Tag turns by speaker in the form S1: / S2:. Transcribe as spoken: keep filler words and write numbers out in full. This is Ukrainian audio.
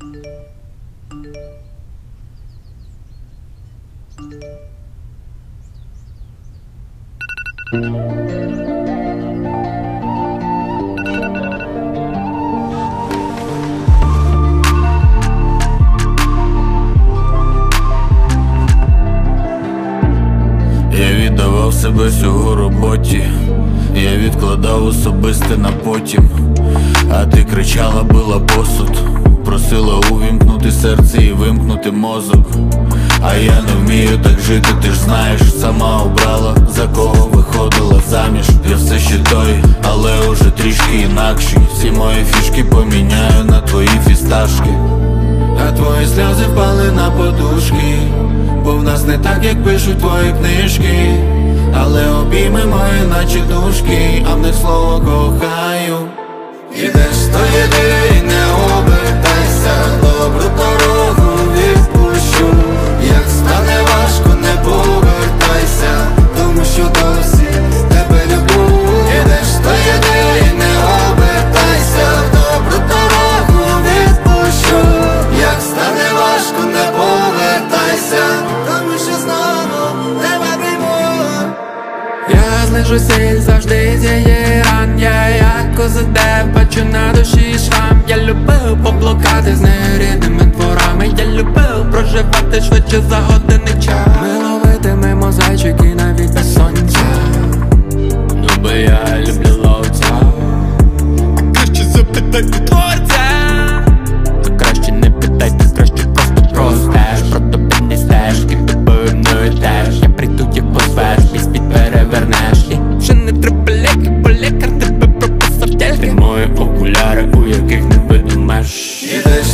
S1: Я віддавав себе всього роботі, я відкладав особисте на потім. А ти кричала, била посуд, просила увімкнути серце і вимкнути мозок. А я не вмію так жити, ти ж знаєш. Сама обрала, за кого виходила заміж. Я все ще той, але уже трішки інакший. Всі мої фішки поміняю на твої фісташки. А твої сльози впали на подушки, бо в нас не так, як пишуть твої книжки. Але обійми мої наче дужки, а в них слово кохаю. Ідеш, то йди і не обертайся, добру дорогу відпущу. Як стане важко, не повертайся, тому що досі тебе люблю. Ідеш, то йди і не обертайся, добру дорогу відпущу. Як стане важко, не повертайся, тому що знову тебе прийму.
S2: Я знижу сіль завжди зіє ран. Я як козаде, бачу на душі шрам. Я любив поблукати з нерідними дворами. Я любив проживати швидше за годинний час. Ми ловитиме мозаїчики навіть без сонця. Ну бо я люблю ловця. Краще запитайте творця. То краще не питайте, краще просто простеж. Про тобі не стежки, тобою мною теж. Я прийду, як позвеш, мій світ перевернеш. І вже не треба ліки, бо лікар тебе прописав тільки мої окуляри, у яких не видно меж.
S1: Ідеш,